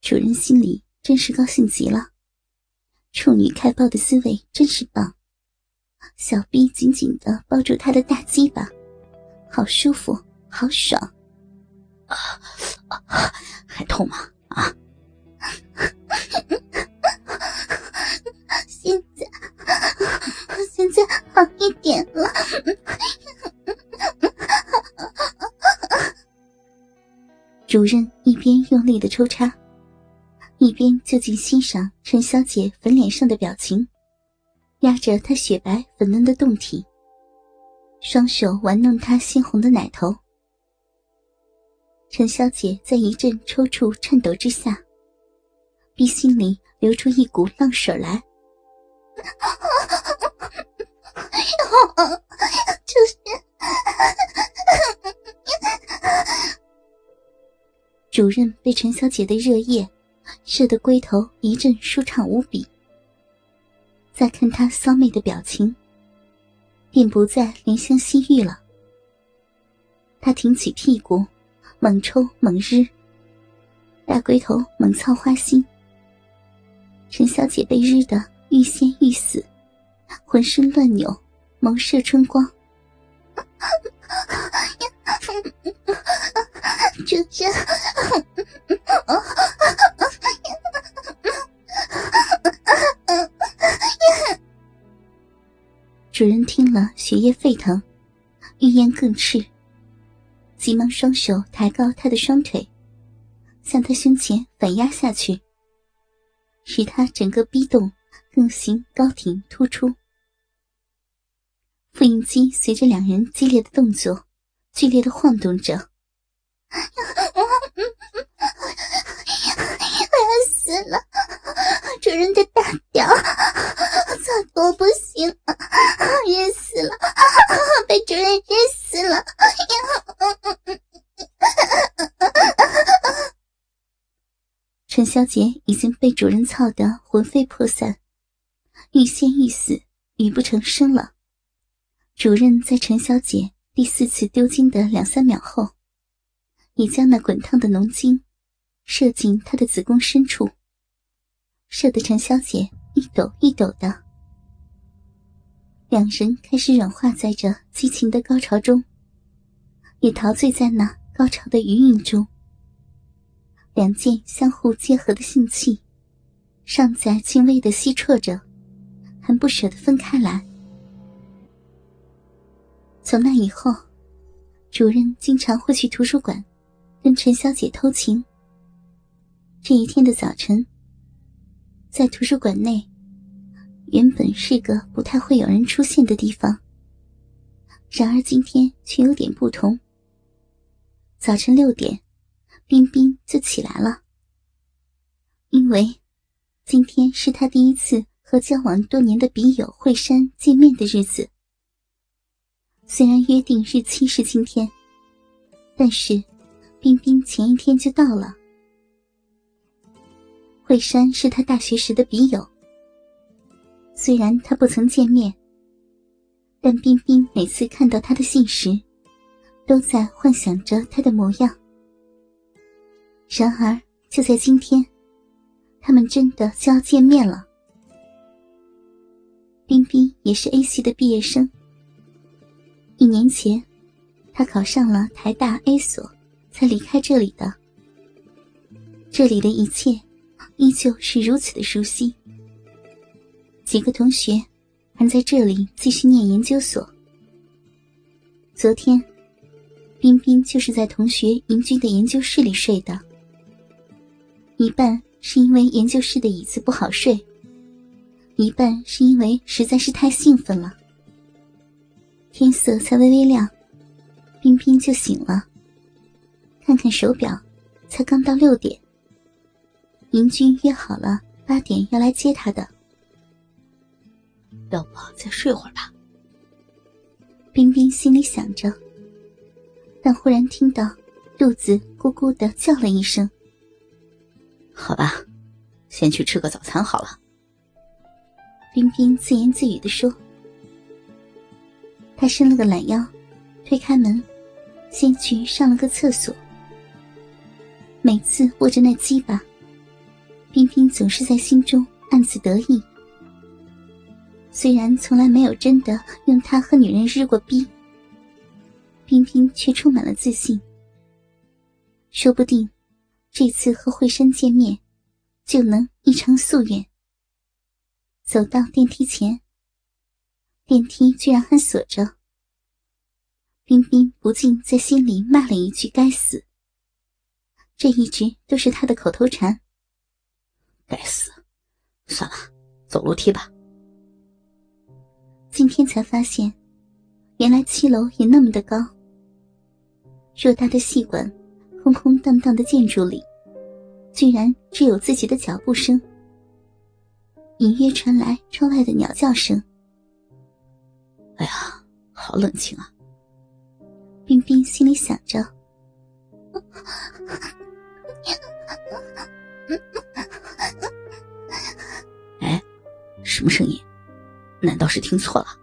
主人心里真是高兴极了，处女开包的滋味真是棒，小臂紧紧地抱住他的大鸡巴，好舒服好爽。 还痛吗？啊？ 现在好一点了。 主任一边用力地抽插，一边就近欣赏陈小姐粉脸上的表情，压着她雪白粉嫩的胴体，双手玩弄她鲜红的奶头。陈小姐在一阵抽搐颤抖之下，逼心里流出一股浪水来。主任被陈小姐的热液射得龟头一阵舒畅无比，再看她骚媚的表情，便不再怜香惜玉了。她挺起屁股，猛抽猛日，大龟头猛操花心。陈小姐被日得欲仙欲死，浑身乱扭，眸射春光。 主人， 主人听了血液沸腾，欲言更炽，急忙双手抬高他的双腿，向他胸前反压下去，使他整个逼动更形高挺突出。复印机随着两人激烈的动作剧烈的晃动着。 我要死了！主人的大屌操得我不行了，热死了，被主人热死了。 陈小姐已经被主人操得魂飞魄散，欲仙欲死，语不成声了。主任在陈小姐第4次丢精的2-3秒后，也将那滚烫的浓精射进她的子宫深处，射得陈小姐一抖一抖的。两人开始软化在这激情的高潮中，也陶醉在那高潮的余韵中。两件相互结合的性器尚在轻微的吸啜着，还不舍得分开来。从那以后，主任经常会去图书馆跟陈小姐偷情。这一天的早晨，在图书馆内，原本是个不太会有人出现的地方，然而今天却有点不同。早晨6点，彬彬就起来了，因为今天是他第一次和交往多年的笔友惠山见面的日子。虽然约定日期是今天，但是彬彬前一天就到了。惠山是他大学时的笔友，虽然他不曾见面，但彬彬每次看到他的信时，都在幻想着他的模样。然而就在今天，他们真的就要见面了。彬彬也是 A 系的毕业生，1年前他考上了台大 A 所才离开这里的。这里的一切依旧是如此的熟悉。几个同学还在这里继续念研究所。昨天彬彬就是在同学营居的研究室里睡的，一半是因为研究室的椅子不好睡，一半是因为实在是太兴奋了。天色才微微亮，彬彬就醒了，看看手表，才刚到6点。营军约好了8点要来接他的。 要不再睡会儿吧？ 彬彬心里想着，但忽然听到肚子咕咕地叫了一声。 好吧，先去吃个早餐好了。 彬彬自言自语地说。他伸了个懒腰，推开门，先去上了个厕所。每次握着那鸡巴， 冰冰总是在心中暗自得意。虽然从来没有真的用他和女人日过逼，冰冰却充满了自信。说不定这次和慧珊见面就能一偿夙愿。走到电梯前，电梯居然还锁着。冰冰不禁在心里骂了一句该死，这一直都是他的口头禅。 该死，算了，走楼梯吧。 今天才发现，原来7楼也那么的高。偌大的戏馆，空空荡荡的建筑里，居然只有自己的脚步声，隐约传来窗外的鸟叫声。 哎呀，好冷清啊！ 冰冰心里想着。 哎，什么声音？难道是听错了？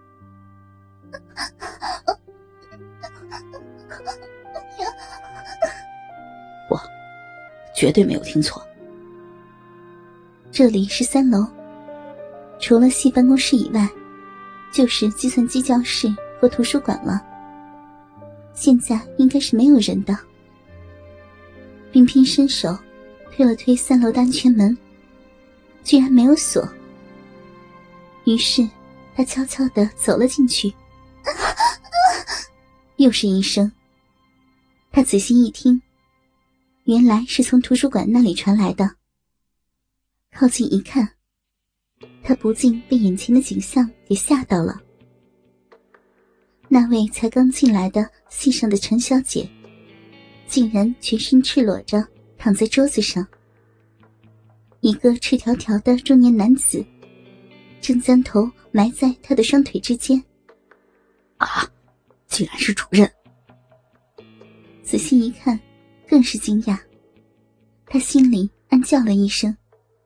我绝对没有听错。 这里是3楼，除了系办公室以外，就是计算机教室和图书馆了。现在应该是没有人的。冰冰伸手推了推3楼的安全门，居然没有锁。于是他悄悄地走了进去。又是一声，他仔细一听，原来是从图书馆那里传来的。靠近一看，他不禁被眼前的景象给吓到了。那位才刚进来的戏上的陈小姐，竟然全身赤裸着躺在桌子上。一个赤条条的中年男子正将头埋在她的双腿之间。 啊，竟然是主任！ 仔细一看，更是惊讶。他心里暗叫了一声。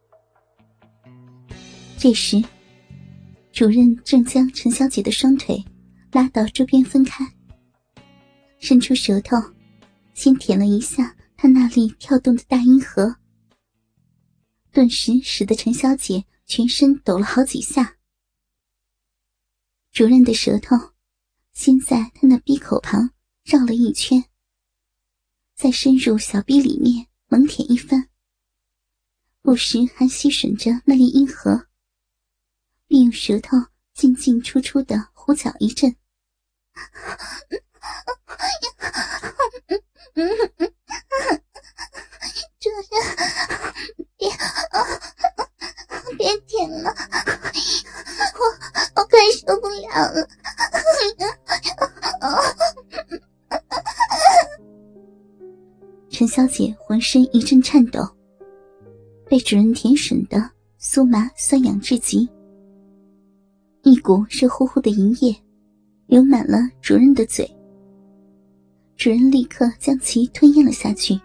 这时，主任正将陈小姐的双腿拉到桌边分开，伸出舌头先舔了一下她那里跳动的大阴核，顿时使得陈小姐全身抖了好几下。主任的舌头先在她那鼻口旁绕了一圈，再深入小逼里面猛舔一番，不时还吸吮着那粒阴核，并用舌头进进出出的胡搅一阵。 主任，别舔了，我快受不了了。 陈小姐浑身一阵颤抖，被主人舔吮的酥麻酸痒至极，一股热乎乎的淫液流满了主人的嘴。主人立刻将其吞咽了下去。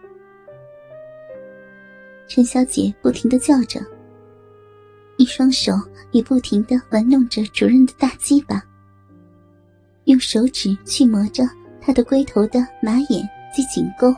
陈小姐不停地叫着，一双手也不停地玩弄着主人的大鸡巴，用手指去磨着他的龟头的马眼及颈沟。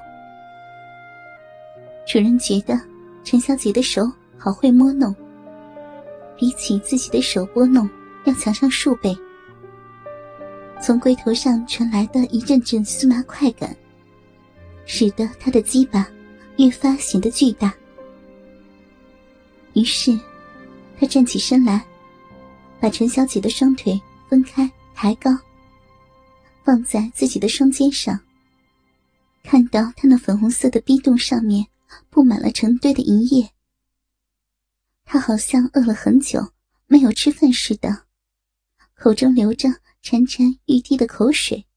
主人觉得陈小姐的手好会摸弄，比起自己的手拨弄要强上数倍。从龟头上传来的一阵阵酥麻快感，使得他的鸡巴越发显得巨大。于是他站起身来，把陈小姐的双腿分开抬高，放在自己的双肩上，看到她那粉红色的逼洞上面布满了成堆的银液。他好像饿了很久没有吃饭似的，口中流着潺潺欲滴的口水。